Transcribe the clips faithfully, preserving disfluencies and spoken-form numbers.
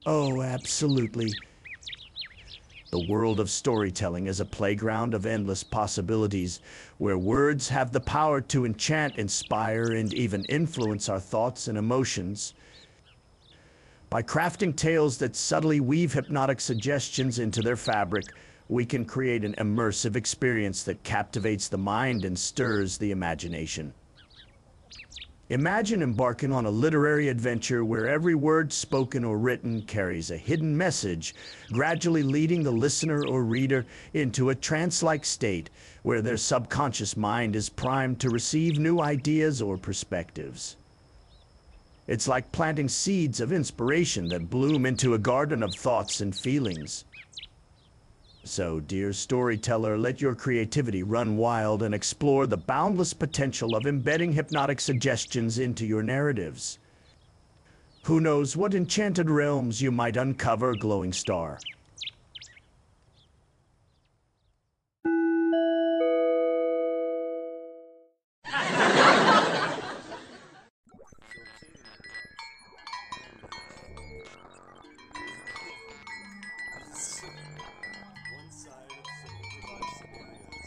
Oh, absolutely. The world of storytelling is a playground of endless possibilities, where words have the power to enchant, inspire, and even influence our thoughts and emotions. By crafting tales that subtly weave hypnotic suggestions into their fabric, we can create an immersive experience that captivates the mind and stirs the imagination. Imagine embarking on a literary adventure where every word spoken or written carries a hidden message, gradually leading the listener or reader into a trance-like state where their subconscious mind is primed to receive new ideas or perspectives. It's like planting seeds of inspiration that bloom into a garden of thoughts and feelings. So, dear storyteller, let your creativity run wild and explore the boundless potential of embedding hypnotic suggestions into your narratives. Who knows what enchanted realms you might uncover, glowing star? One side of some overwatch scenarios.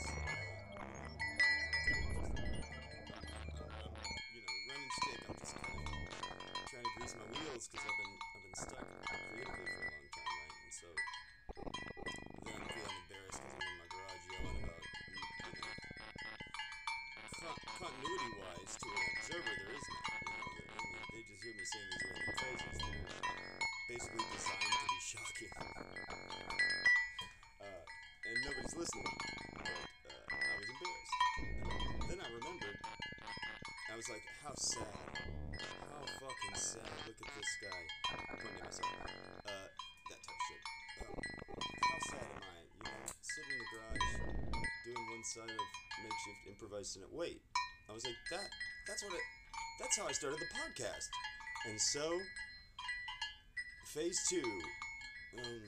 You know, running stick. I'm just kind of trying to grease my wheels because I've been I've been stuck creatively for a long time, right? And so then I'm feeling embarrassed because I'm in my garage yelling about, you know, con- continuity-wise to an observer, there is none. You know, I mean, they just hear me saying these random phrases that are basically designed to be shocking. Uh, and nobody's listening. But uh, I was embarrassed. And then I remembered. I was like, how sad. How fucking sad. Look at this guy. Pointing at myself. Uh, that type of shit. Um, how sad am I? You know, sitting in the garage, doing one side of makeshift improvised in it. Wait. I was like, that. That's what it. That's how I started the podcast. And so, phase two. Um.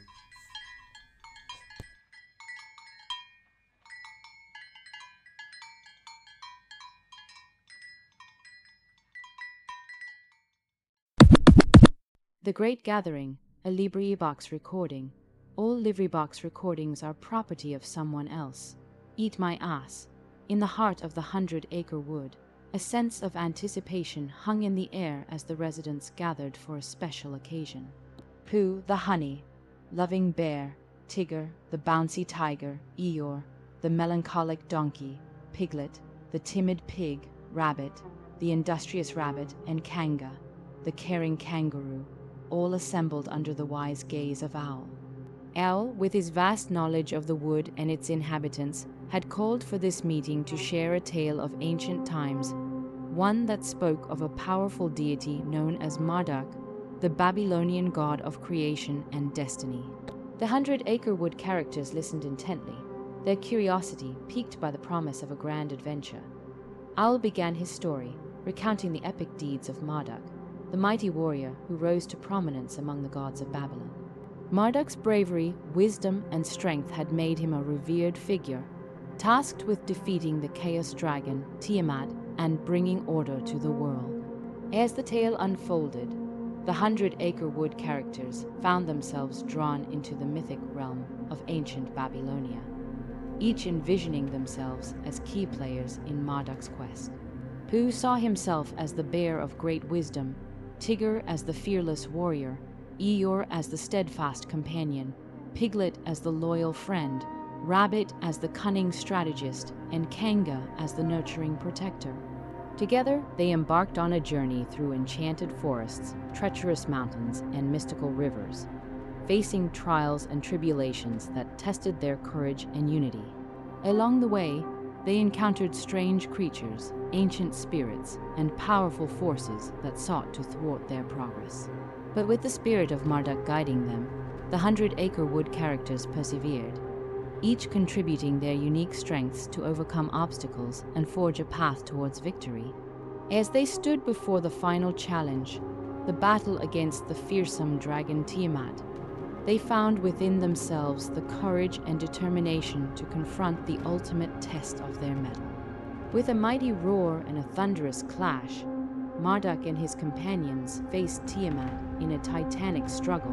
The Great Gathering, a LibriVox recording. All LibriVox recordings are property of someone else. Eat My Ass. In the heart of the Hundred Acre Wood, a sense of anticipation hung in the air as the residents gathered for a special occasion. Pooh the honey, loving bear, Tigger, the bouncy tiger, Eeyore, the melancholic donkey, Piglet, the timid pig, Rabbit, the industrious rabbit, and Kanga, the caring kangaroo, all assembled under the wise gaze of Owl. Owl, with his vast knowledge of the wood and its inhabitants, had called for this meeting to share a tale of ancient times, one that spoke of a powerful deity known as Marduk, the Babylonian god of creation and destiny. The Hundred Acre Wood characters listened intently, their curiosity piqued by the promise of a grand adventure. Owl began his story, recounting the epic deeds of Marduk, the mighty warrior who rose to prominence among the gods of Babylon. Marduk's bravery, wisdom, and strength had made him a revered figure, tasked with defeating the Chaos Dragon, Tiamat, and bringing order to the world. As the tale unfolded, the Hundred Acre Wood characters found themselves drawn into the mythic realm of ancient Babylonia, each envisioning themselves as key players in Marduk's quest. Pooh saw himself as the bear of great wisdom, Tigger as the fearless warrior, Eeyore as the steadfast companion, Piglet as the loyal friend, Rabbit as the cunning strategist, and Kanga as the nurturing protector. Together, they embarked on a journey through enchanted forests, treacherous mountains, and mystical rivers, facing trials and tribulations that tested their courage and unity. Along the way, they encountered strange creatures, ancient spirits, and powerful forces that sought to thwart their progress. But with the spirit of Marduk guiding them, the Hundred Acre Wood characters persevered, each contributing their unique strengths to overcome obstacles and forge a path towards victory. As they stood before the final challenge, the battle against the fearsome dragon Tiamat, they found within themselves the courage and determination to confront the ultimate test of their mettle. With a mighty roar and a thunderous clash, Marduk and his companions faced Tiamat in a titanic struggle,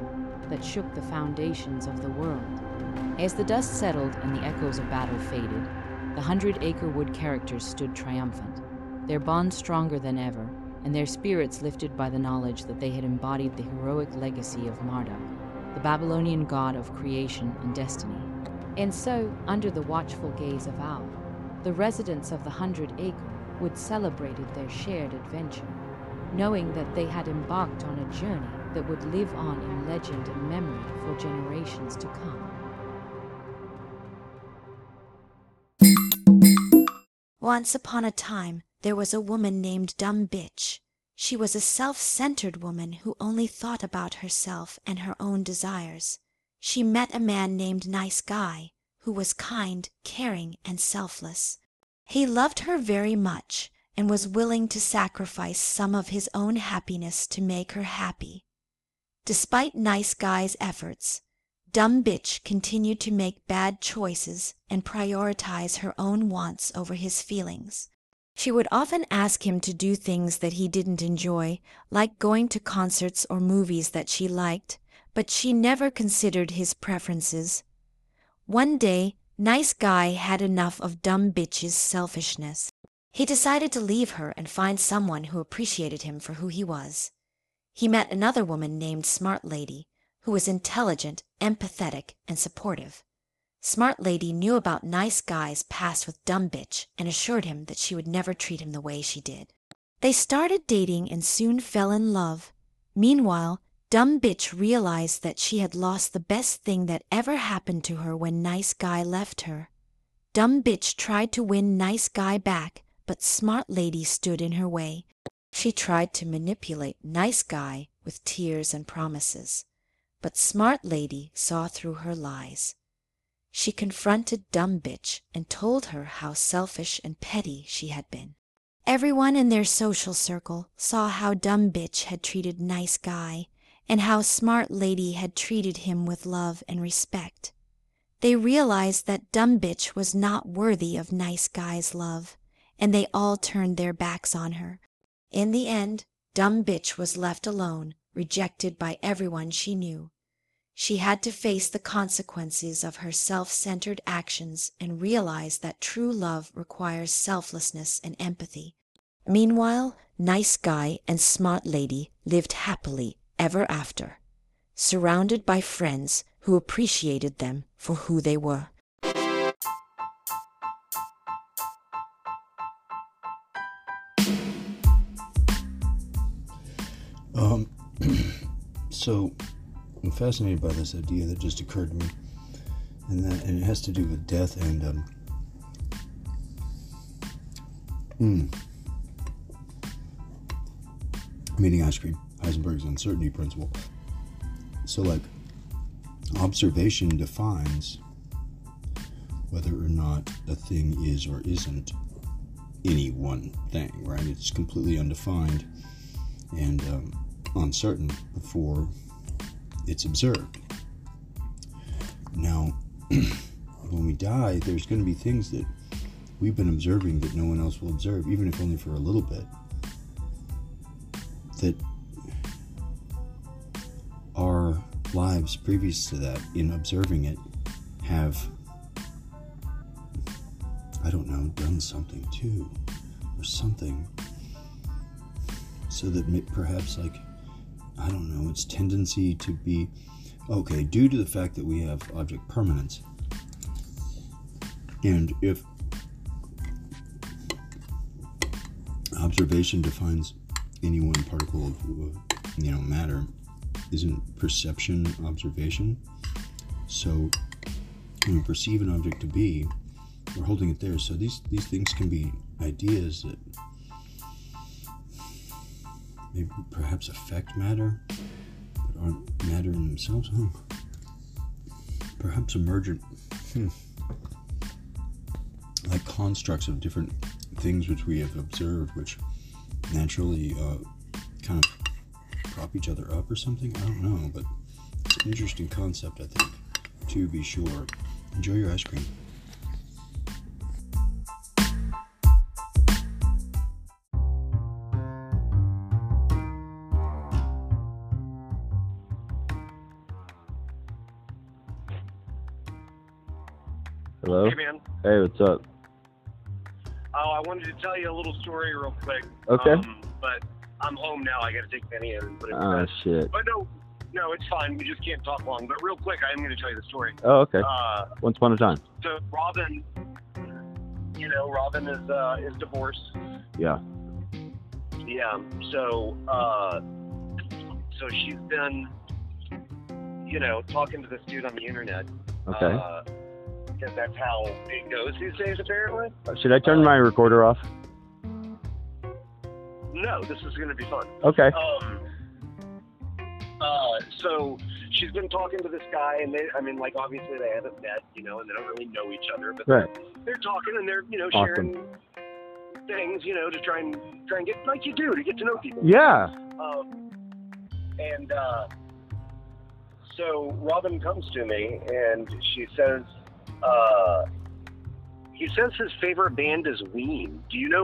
that shook the foundations of the world. As the dust settled and the echoes of battle faded, the Hundred Acre Wood characters stood triumphant, their bond stronger than ever, and their spirits lifted by the knowledge that they had embodied the heroic legacy of Marduk, the Babylonian god of creation and destiny. And so, under the watchful gaze of Al, the residents of the Hundred Acre Wood celebrated their shared adventure, knowing that they had embarked on a journey that would live on in legend and memory for generations to come. Once upon a time, there was a woman named Dumb Bitch. She was a self-centered woman who only thought about herself and her own desires. She met a man named Nice Guy, who was kind, caring, and selfless. He loved her very much and was willing to sacrifice some of his own happiness to make her happy. Despite Nice Guy's efforts, Dumb Bitch continued to make bad choices and prioritize her own wants over his feelings. She would often ask him to do things that he didn't enjoy, like going to concerts or movies that she liked, but she never considered his preferences. One day, Nice Guy had enough of Dumb Bitch's selfishness. He decided to leave her and find someone who appreciated him for who he was. He met another woman named Smart Lady, who was intelligent, empathetic, and supportive. Smart Lady knew about Nice Guy's past with Dumb Bitch and assured him that she would never treat him the way she did. They started dating and soon fell in love. Meanwhile, Dumb Bitch realized that she had lost the best thing that ever happened to her when Nice Guy left her. Dumb Bitch tried to win Nice Guy back, but Smart Lady stood in her way. She tried to manipulate Nice Guy with tears and promises, but Smart Lady saw through her lies. She confronted Dumb Bitch and told her how selfish and petty she had been. Everyone in their social circle saw how Dumb Bitch had treated Nice Guy and how Smart Lady had treated him with love and respect. They realized that Dumb Bitch was not worthy of Nice Guy's love, and they all turned their backs on her. In the end, Dumb Bitch was left alone, rejected by everyone she knew. She had to face the consequences of her self-centered actions and realize that true love requires selflessness and empathy. Meanwhile, Nice Guy and Smart Lady lived happily ever after, surrounded by friends who appreciated them for who they were. Um, so I'm fascinated by this idea that just occurred to me, and that and it has to do with death and um, mm, I'm eating ice cream. Heisenberg's uncertainty principle. So, like, observation defines whether or not a thing is or isn't any one thing, right? It's completely undefined and um, uncertain before it's observed. Now, when we die, there's going to be things that we've been observing that no one else will observe, even if only for a little bit, that our lives previous to that, in observing it, have, I don't know, done something too, or something, so that may, perhaps, like, I don't know, its tendency to be, okay, due to the fact that we have object permanence, and if observation defines any one particle of, you know, matter, isn't perception observation? So when we perceive an object to be, we're holding it there. So these these things can be ideas that maybe perhaps affect matter, but aren't matter in themselves. Huh? Perhaps emergent, hmm. like constructs of different things which we have observed, which naturally uh, kind of prop each other up or something. I don't know, but it's an interesting concept, I think, to be sure. Enjoy your ice cream. Hello? Hey, man. Hey, what's up? Oh, I wanted to tell you a little story real quick. Okay. Um, but I'm home now. I got to take Penny in and put it to Oh, bed. shit. But no, no, it's fine. We just can't talk long. But real quick, I am going to tell you the story. Oh, okay. Uh, Once upon a time. so Robin, you know, Robin is uh, is divorced. Yeah. Yeah. So, uh, so she's been, you know, talking to this dude on the internet. Okay. Uh, because that's how it goes these days, apparently. Should I turn my recorder off? No, this is going to be fun. Okay. Um, uh, so she's been talking to this guy, and they, I mean, like, obviously they haven't met, you know, and they don't really know each other, but Right. they're, they're talking and they're, you know, Awesome. sharing things, you know, to try and try and get, like you do, to get to know people. Yeah. Um, and uh, so Robin comes to me, and she says, uh, he says his favorite band is Ween. Do you know?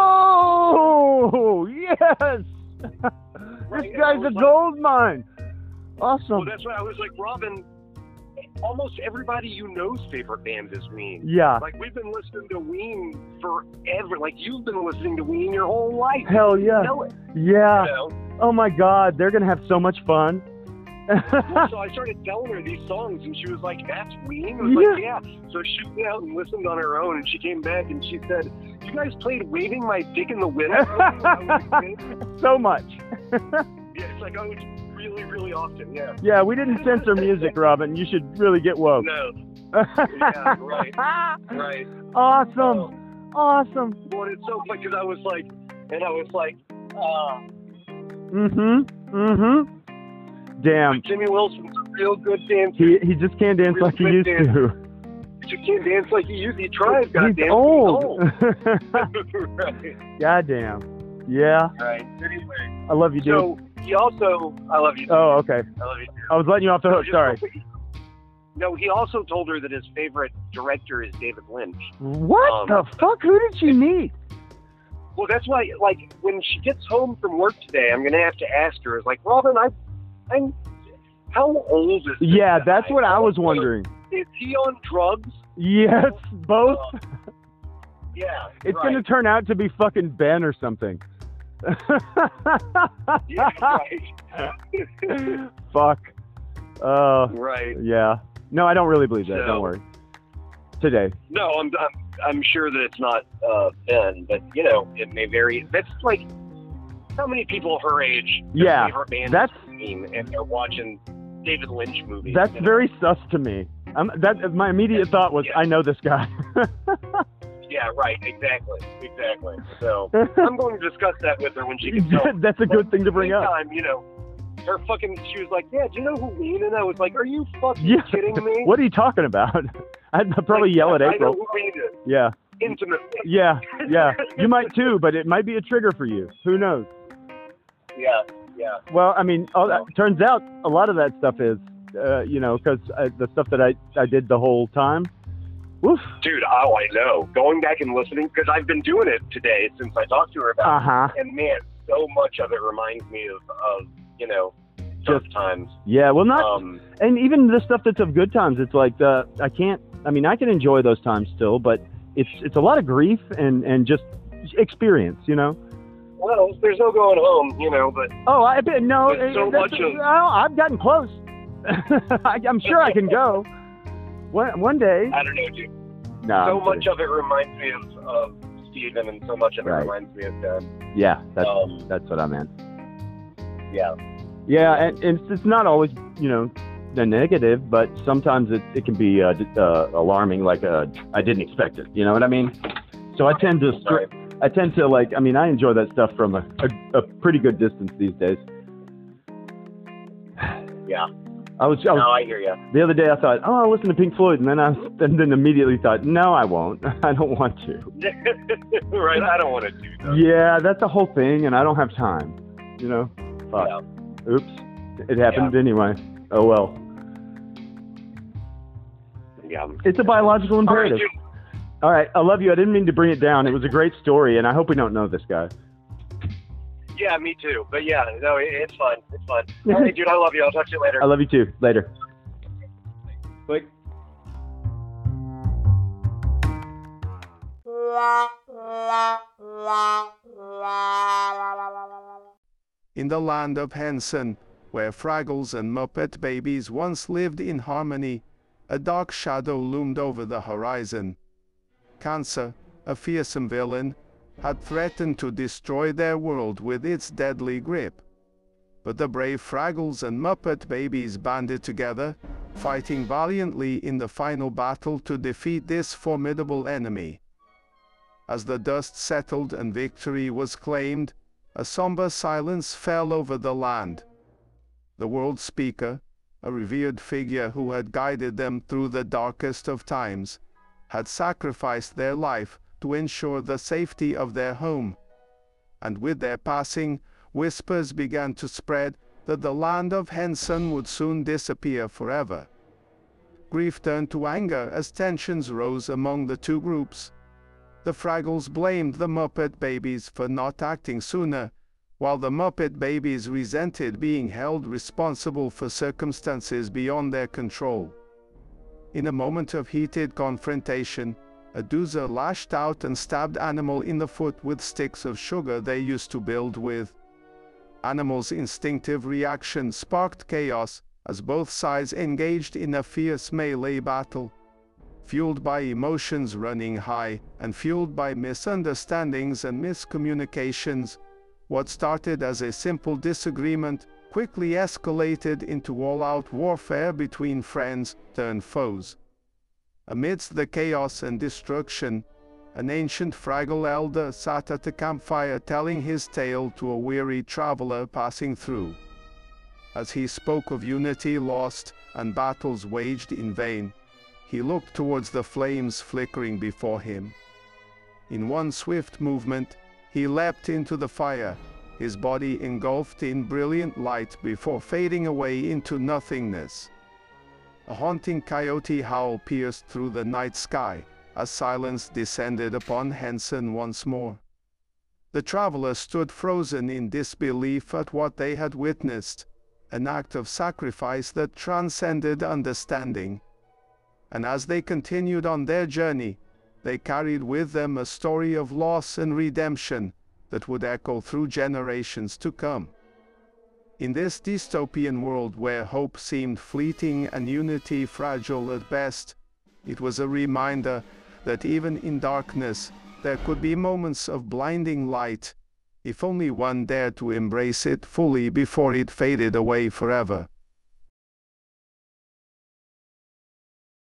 Oh, yes. Right, This and I guy's a was like- gold mine. Awesome. Well, that's why I was like, Robin, almost everybody you know's favorite band is Ween. Yeah. Like, we've been listening to Ween forever. Like, you've been listening to Ween your whole life. Hell yeah. You know it, Yeah. you know? Oh my God, they're gonna have so much fun. Well, so I started telling her these songs, and she was like, that's Ween? I was like, yeah. So she went out and listened on her own, and she came back, and she said, you guys played Waving My Dick in the Wind? So much. Yeah, it's like, oh, it's really, really often, yeah. Yeah, we didn't censor music, Robin. You should really get woke. No. Yeah, right. Right. Awesome. Awesome. Well, it's so funny, because I was like, and I was like, uh, Mm-hmm. Mm-hmm. Damn. Jimmy Wilson's a real good dancer. He he just can't dance Real like he good used dancer. to. He just can't dance like he used to. He tries, He's goddamn. old. He's old. Right. Goddamn. Yeah. Right. Anyway. I love you, dude. So, he also, I love you. Too. Oh, okay. I love you. Too. I was letting you off the hook. Just- Sorry. No, he also told her that his favorite director is David Lynch. What Um, the fuck? Who did she meet? Well, that's why, like, when she gets home from work today, I'm going to have to ask her, is like, Robin, I, I'm, how old is this Yeah, guy? that's what I was wondering. Is he on drugs? Yes, both. Uh, yeah. It's right. gonna turn out to be fucking Ben or something. Yeah, right. Fuck. Uh, Right. yeah. No, I don't really believe that. So- Don't worry. Today. No, I'm, I'm, I'm sure that it's not uh, Ben, but, you know, it may vary. That's like, how many people her age, their Yeah, favorite band that's- is Queen, and they're watching David Lynch movies? That's you know? very sus to me. Um, that my immediate thought was, Yeah. I know this guy. Yeah, right, exactly, exactly. So, I'm going to discuss that with her when she gets home. That's a good thing to bring up. Meantime, you know, her fucking, she was like, yeah, do you know who Ween? And I was like, are you fucking Yeah. kidding me? What are you talking about? I'd probably Like, yell at I know April. who Ween is, Yeah. intimately. Yeah. Yeah. You might too, but it might be a trigger for you. Who knows? Yeah, yeah. Well, I mean, all that, turns out a lot of that stuff is, uh, you know, because the stuff that I, I did the whole time. Woof. Dude, oh, I know. Going back and listening, because I've been doing it today since I talked to her about Uh it. huh. And man, so much of it reminds me of, of you know, tough Just- times. Yeah. Well, not, Um, and even the stuff that's of good times. It's like the I can't. I mean, I can enjoy those times still, but it's it's a lot of grief and and just experience. You know. well, there's no going home, you know, but Oh, I bet no. But so uh, that's- much of- oh, I've gotten close. I, I'm sure I can go. One one day. I don't know, dude. No. so I'm much kidding. of it reminds me of, of Steven, and so much of it Right. reminds me of Ben. Yeah, that's Um, that's what I meant. yeah. Yeah, and, and it's, it's not always, you know, the negative, but sometimes it, it can be uh, d- uh, alarming. Like uh, I didn't expect it. You know what I mean? So I tend to, str- Right. I tend to like. I mean, I enjoy that stuff from a, a, a pretty good distance these days. Yeah. I was, I was No, I hear you. the other day. I thought, oh, I'll listen to Pink Floyd, and then I and then immediately thought, no, I won't. I don't want to. Right. I don't want to do that. Yeah, that's a whole thing, and I don't have time. You know? Fuck. Yeah. Oops. It happened anyway. Oh well. Yeah. It's a biological All right, imperative. dude. All right, I love you. I didn't mean to bring it down. It was a great story, and I hope we don't know this guy. Yeah, me too. But yeah, no, it, it's fun. It's fun. All right, dude, I love you. I'll talk to you later. I love you too. Later. Click. In the land of Henson, where Fraggles and Muppet Babies once lived in harmony, a dark shadow loomed over the horizon. Cancer, a fearsome villain, had threatened to destroy their world with its deadly grip. But the brave Fraggles and Muppet Babies banded together, fighting valiantly in the final battle to defeat this formidable enemy. As the dust settled and victory was claimed, a somber silence fell over the land. The world speaker, a revered figure who had guided them through the darkest of times, had sacrificed their life to ensure the safety of their home. And with their passing, whispers began to spread that the land of Henson would soon disappear forever. Grief turned to anger as tensions rose among the two groups. The Fraggles blamed the Muppet Babies for not acting sooner, while the Muppet Babies resented being held responsible for circumstances beyond their control. In a moment of heated confrontation, a doozer lashed out and stabbed Animal in the foot with sticks of sugar they used to build with. Animal's instinctive reaction sparked chaos as both sides engaged in a fierce melee battle. Fueled by emotions running high and fueled by misunderstandings and miscommunications, what started as a simple disagreement quickly escalated into all-out warfare between friends turned foes. Amidst the chaos and destruction, an ancient Fraggle elder sat at a campfire telling his tale to a weary traveler passing through. As he spoke of unity lost and battles waged in vain, he looked towards the flames flickering before him. In one swift movement, he leapt into the fire, his body engulfed in brilliant light before fading away into nothingness. A haunting coyote howl pierced through the night sky as silence descended upon Henson once more. The travelers stood frozen in disbelief at what they had witnessed, an act of sacrifice that transcended understanding. And as they continued on their journey, they carried with them a story of loss and redemption that would echo through generations to come. In this dystopian world where hope seemed fleeting and unity fragile at best, it was a reminder that even in darkness there could be moments of blinding light, if only one dared to embrace it fully before it faded away forever.